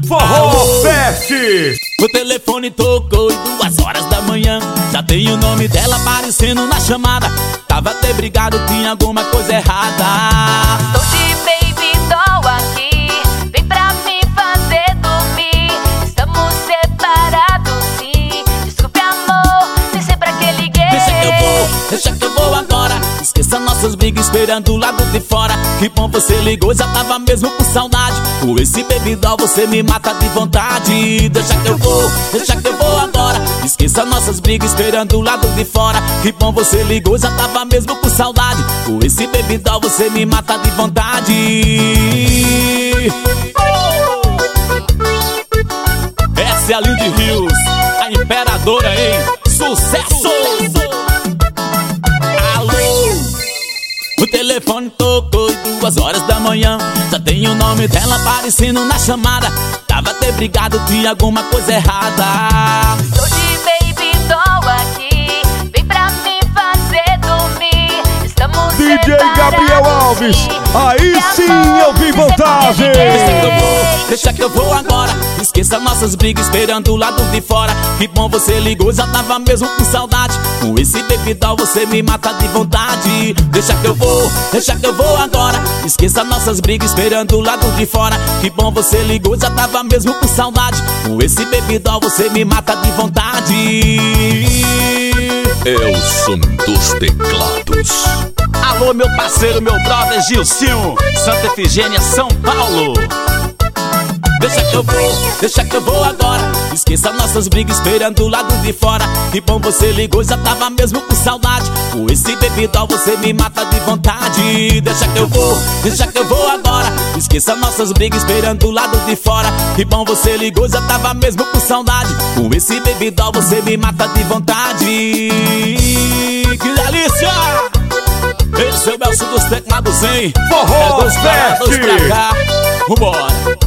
Forró Fest. O telefone tocou e 2 horas da manhã. Já tem o nome dela aparecendo na chamada. Tava até brigado, tinha alguma coisa errada. Tô de baby doll aqui, vem pra me fazer dormir. Estamos separados sim, desculpe amor, nem sei pra que liguei. Deixa que eu vou agora. Esqueça nossas brigas esperando o lado de fora. Que bom você ligou, já tava mesmo com saudade. Com esse baby doll você me mata de vontade. Deixa que eu vou agora. Esqueça nossas brigas esperando o lado de fora. Que bom você ligou, já tava mesmo com saudade. Com esse baby doll você me mata de vontade. Essa é a Lindy Hills, a imperadora, hein? Sucesso! O telefone tocou e 2 horas da manhã. Já tem o nome dela aparecendo na chamada. Tava até brigado, tinha alguma coisa errada. Tô de baby doll aqui, vem pra me fazer dormir. Estamos DJ Gabriel Alves, aí sim eu vi vantagem. Deixa que eu vou agora. Esqueça nossas brigas esperando o lado de fora. Que bom você ligou, já tava mesmo com saudade. Com esse baby doll você me mata de vontade. Deixa que eu vou agora. Esqueça nossas brigas esperando o lado de fora. Que bom você ligou, já tava mesmo com saudade. Com esse baby doll você me mata de vontade. Elson dos Teclados. Alô meu parceiro, meu brother Gilcinho, Santa Efigênia, São Paulo. Deixa que eu vou agora. Esqueça nossas brigas esperando o lado de fora. Que bom você ligou, já tava mesmo com saudade. Com esse baby doll você me mata de vontade. Deixa que eu vou agora. Esqueça nossas brigas esperando o lado de fora. Que bom você ligou, já tava mesmo com saudade. Com esse baby doll você me mata de vontade. Que delícia! Esse é o Elson dos Teclados, hein? Forró Fest. Fest. Vambora.